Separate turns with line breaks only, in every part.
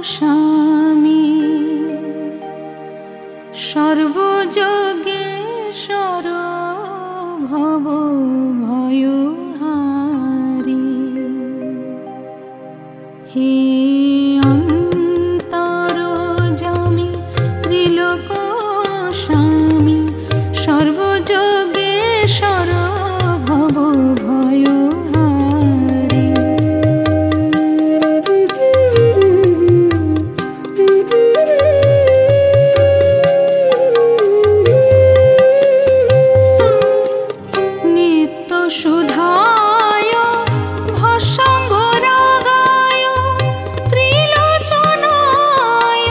স্বামী সর্বযোগেশ্বর ভব ভয়হারী। হে অন্তরযামী ত্রিলোক স্বামী সর্বযোগেশ্বর ভব ভয়হারী। নিত্য সুধায় ভস্মাঙ্গ রাগায় ত্রিলোচনায়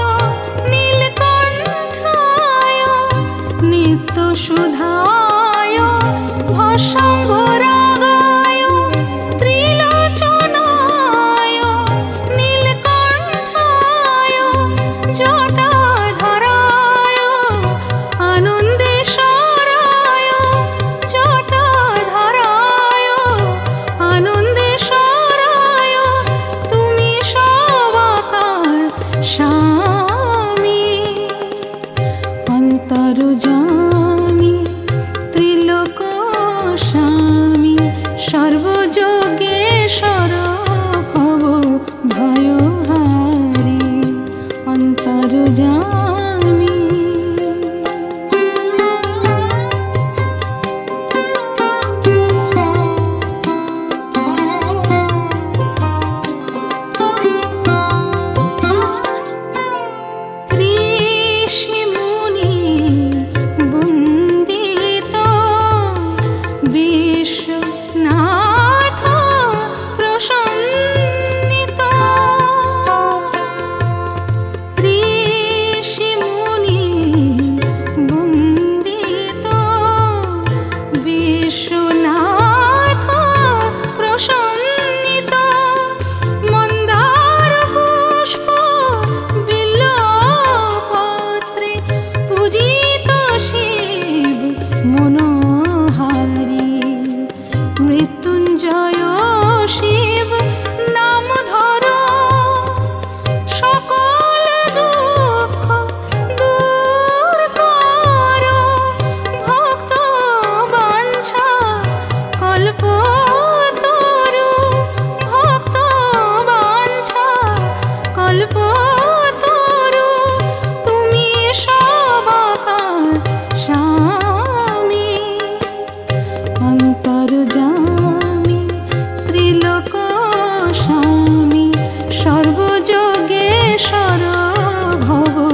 নীলকণ্ঠায়। নিত্য সুধায় ভস্মাঙ্গ রাগায় ত্রিলোচনায় নীলকণ্ঠায়। জটাধরায় আনন্দেশ্বরায় জটাধরায় আনন্দেশ্বরায় তুমি সবাকার স্বামী। অন্তর্যামী ত্রিলোক স্বামী সর্বযোগেশ্বর ভব ভয়হারী। অন্তর্যামী ঋষি মুনি বন্দিত বিশ্বনাথ প্রসন্নিত। ঋষি মুনি বন্দিত বিশ্বনাথ প্রসন্নিত। মন্দার পুষ্প বিল্বপত্রে পূজিত শিব মনোহারী। মৃত্যুঞ্জয় শিব নাম ধর সকল দুঃখ দূর কর। ভক্ত বাঞ্ছা কল্পতরু ভক্ত বাঞ্ছা কল্পতরু তুমি সবাকার স্বামী। অন্তর্যামী ত্রিলোক স্বামী সর্বযোগেশ্বর ভব